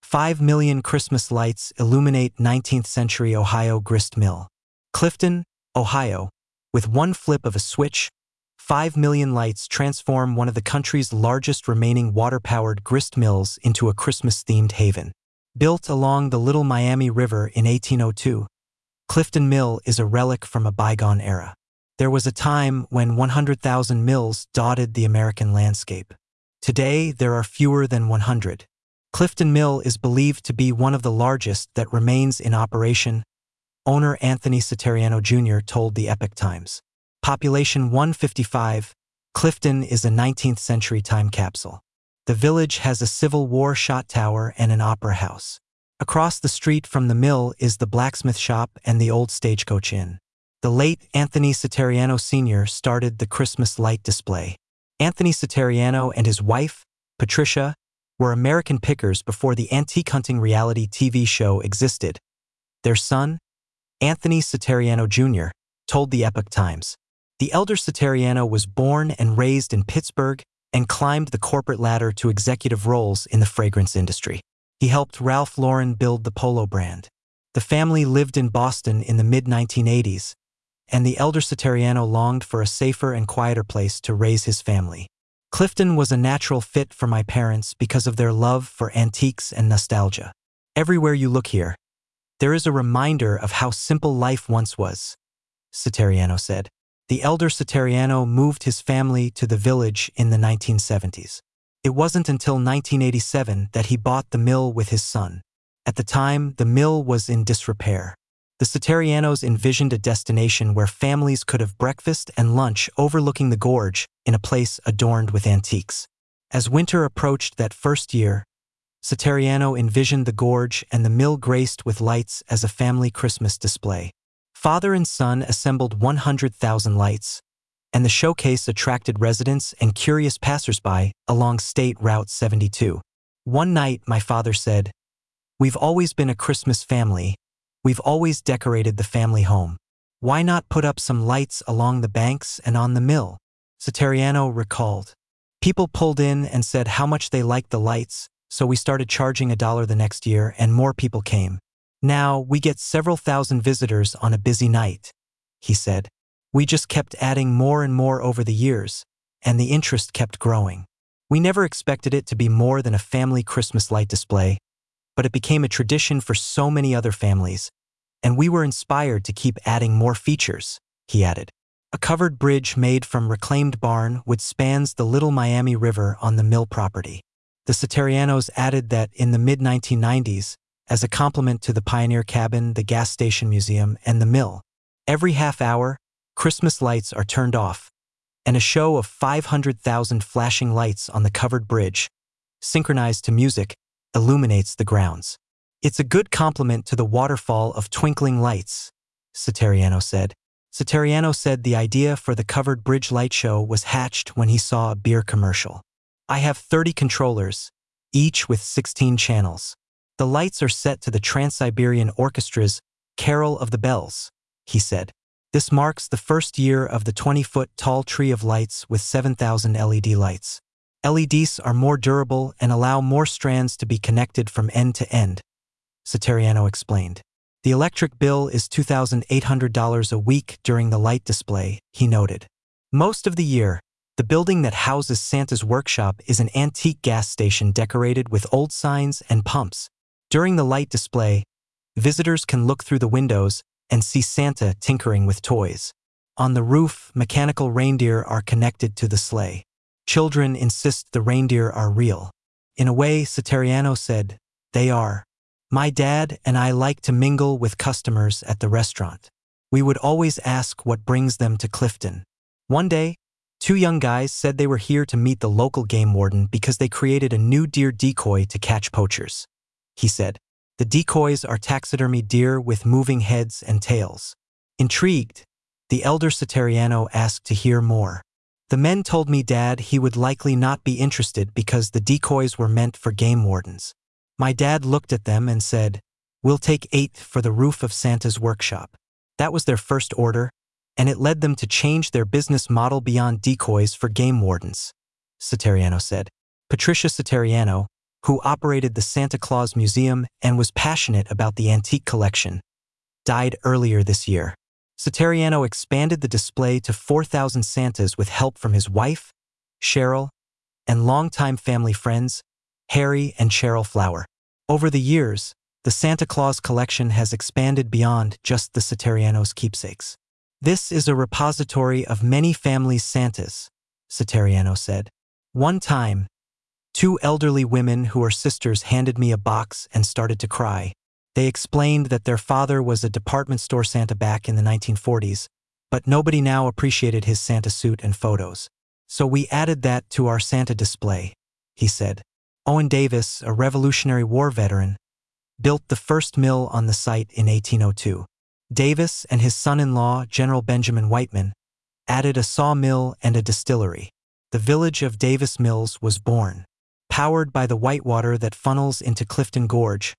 5 million Christmas lights illuminate 19th-century Ohio grist mill. Clifton, Ohio. With one flip of a switch, 5 million lights transform one of the country's largest remaining water-powered grist mills into a Christmas-themed haven. Built along the Little Miami River in 1802, Clifton Mill is a relic from a bygone era. There was a time when 100,000 mills dotted the American landscape. Today, there are fewer than 100. Clifton Mill is believed to be one of the largest that remains in operation, owner Anthony Satariano Jr. told the Epoch Times. Population 155, Clifton is a 19th-century time capsule. The village has a Civil War shot tower and an opera house. Across the street from the mill is the blacksmith shop and the old Stagecoach Inn. The late Anthony Satariano Sr. started the Christmas light display. Anthony Satariano and his wife, Patricia, were American pickers before the antique hunting reality TV show existed. Their son, Anthony Satariano Jr., told the Epoch Times. The elder Satariano was born and raised in Pittsburgh and climbed the corporate ladder to executive roles in the fragrance industry. He helped Ralph Lauren build the Polo brand. The family lived in Boston in the mid-1980s, and the elder Satariano longed for a safer and quieter place to raise his family. Clifton was a natural fit for my parents because of their love for antiques and nostalgia. Everywhere you look here, there is a reminder of how simple life once was, Satariano said. The elder Satariano moved his family to the village in the 1970s. It wasn't until 1987 that he bought the mill with his son. At the time, the mill was in disrepair. The Satarianos envisioned a destination where families could have breakfast and lunch overlooking the gorge in a place adorned with antiques. As winter approached that first year, Satariano envisioned the gorge and the mill graced with lights as a family Christmas display. Father and son assembled 100,000 lights, and the showcase attracted residents and curious passersby along State Route 72. One night, my father said, "We've always been a Christmas family. We've always decorated the family home. Why not put up some lights along the banks and on the mill?" Satariano recalled. People pulled in and said how much they liked the lights, so we started charging $1 the next year and more people came. Now we get several thousand visitors on a busy night, he said. We just kept adding more and more over the years, and the interest kept growing. We never expected it to be more than a family Christmas light display, but it became a tradition for so many other families, and we were inspired to keep adding more features, he added. A covered bridge made from reclaimed barnwood spans the Little Miami River on the mill property. The Satarianos added that in the mid-1990s, as a complement to the Pioneer Cabin, the gas station museum, and the mill, every half hour, Christmas lights are turned off, and a show of 500,000 flashing lights on the covered bridge, synchronized to music, illuminates the grounds. It's a good complement to the waterfall of twinkling lights, Satariano said. Satariano said the idea for the covered bridge light show was hatched when he saw a beer commercial. I have 30 controllers, each with 16 channels. The lights are set to the Trans-Siberian Orchestra's Carol of the Bells, he said. This marks the first year of the 20-foot-tall tree of lights with 7,000 LED lights. LEDs are more durable and allow more strands to be connected from end to end, Satariano explained. The electric bill is $2,800 a week during the light display, he noted. Most of the year, the building that houses Santa's workshop is an antique gas station decorated with old signs and pumps. During the light display, visitors can look through the windows and see Santa tinkering with toys. On the roof, mechanical reindeer are connected to the sleigh. Children insist the reindeer are real. In a way, Satariano said, they are. My dad and I like to mingle with customers at the restaurant. We would always ask what brings them to Clifton. One day, 2 young guys said they were here to meet the local game warden because they created a new deer decoy to catch poachers. He said, the decoys are taxidermy deer with moving heads and tails. Intrigued, the elder Satariano asked to hear more. The men told me Dad he would likely not be interested because the decoys were meant for game wardens. My dad looked at them and said, we'll take 8 for the roof of Santa's workshop. That was their first order, and it led them to change their business model beyond decoys for game wardens, Satariano said. Patricia Satariano, who operated the Santa Claus Museum and was passionate about the antique collection, died earlier this year. Satariano expanded the display to 4,000 Santas with help from his wife, Cheryl, and longtime family friends, Harry and Cheryl Flower. Over the years, the Santa Claus collection has expanded beyond just the Satariano's keepsakes. This is a repository of many families' Santas, Satariano said. One time, 2 elderly women who are sisters handed me a box and started to cry. They explained that their father was a department store Santa back in the 1940s, but nobody now appreciated his Santa suit and photos. So we added that to our Santa display, he said. Owen Davis, a Revolutionary War veteran, built the first mill on the site in 1802. Davis and his son-in-law, General Benjamin Whiteman, added a sawmill and a distillery. The village of Davis Mills was born. Powered by the whitewater that funnels into Clifton Gorge,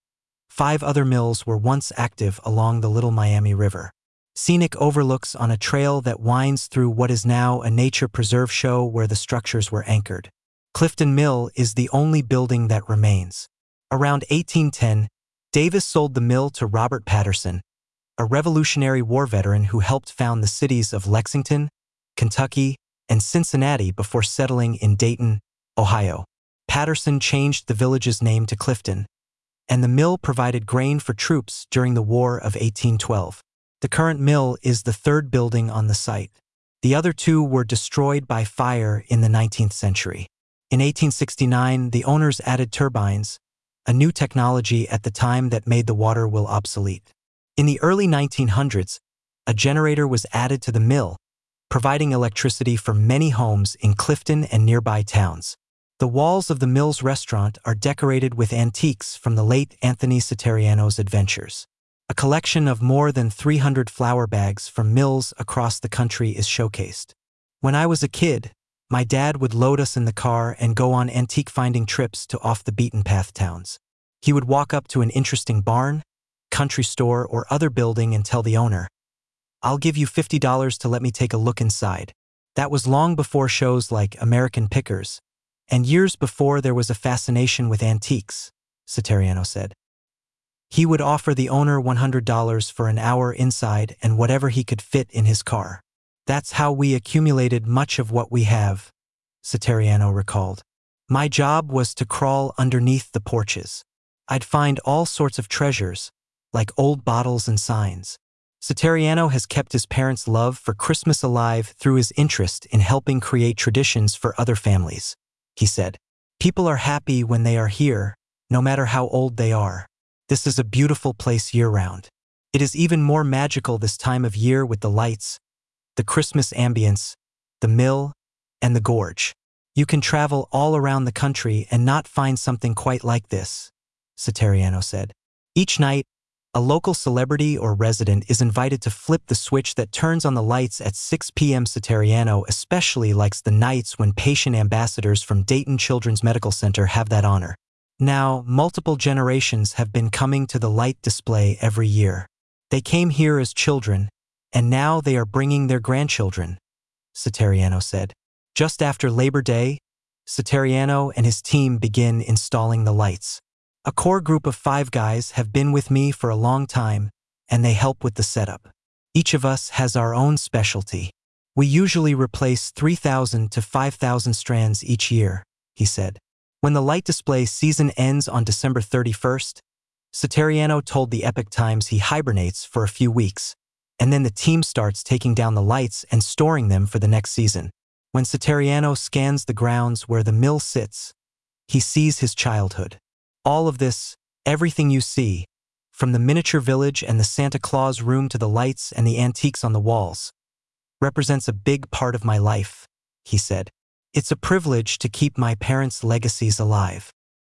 5 other mills were once active along the Little Miami River. Scenic overlooks on a trail that winds through what is now a nature preserve show where the structures were anchored. Clifton Mill is the only building that remains. Around 1810, Davis sold the mill to Robert Patterson, a Revolutionary War veteran who helped found the cities of Lexington, Kentucky, and Cincinnati before settling in Dayton, Ohio. Patterson changed the village's name to Clifton, and the mill provided grain for troops during the War of 1812. The current mill is the 3rd building on the site. The other 2 were destroyed by fire in the 19th century. In 1869, the owners added turbines, a new technology at the time that made the water wheel obsolete. In the early 1900s, a generator was added to the mill, providing electricity for many homes in Clifton and nearby towns. The walls of the mill's restaurant are decorated with antiques from the late Anthony Satariano's adventures. A collection of more than 300 flour bags from mills across the country is showcased. When I was a kid, my dad would load us in the car and go on antique-finding trips to off-the-beaten-path towns. He would walk up to an interesting barn, country store, or other building and tell the owner, "I'll give you $50 to let me take a look inside." That was long before shows like American Pickers, and years before there was a fascination with antiques, Satariano said. He would offer the owner $100 for an hour inside and whatever he could fit in his car. That's how we accumulated much of what we have, Satariano recalled. My job was to crawl underneath the porches. I'd find all sorts of treasures, like old bottles and signs. Satariano has kept his parents' love for Christmas alive through his interest in helping create traditions for other families. He said, "People are happy when they are here, no matter how old they are. This is a beautiful place year-round. It is even more magical this time of year with the lights, the Christmas ambience, the mill, and the gorge. You can travel all around the country and not find something quite like this," Satariano said. Each night, a local celebrity or resident is invited to flip the switch that turns on the lights at 6 p.m. Satariano especially likes the nights when patient ambassadors from Dayton Children's Medical Center have that honor. Now, multiple generations have been coming to the light display every year. They came here as children, and now they are bringing their grandchildren, Satariano said. Just after Labor Day, Satariano and his team begin installing the lights. A core group of 5 guys have been with me for a long time, and they help with the setup. Each of us has our own specialty. We usually replace 3,000 to 5,000 strands each year, he said. When the light display season ends on December 31st, Satariano told the Epoch Times he hibernates for a few weeks, and then the team starts taking down the lights and storing them for the next season. When Satariano scans the grounds where the mill sits, he sees his childhood. All of this, everything you see, from the miniature village and the Santa Claus room to the lights and the antiques on the walls, represents a big part of my life, he said. It's a privilege to keep my parents' legacies alive.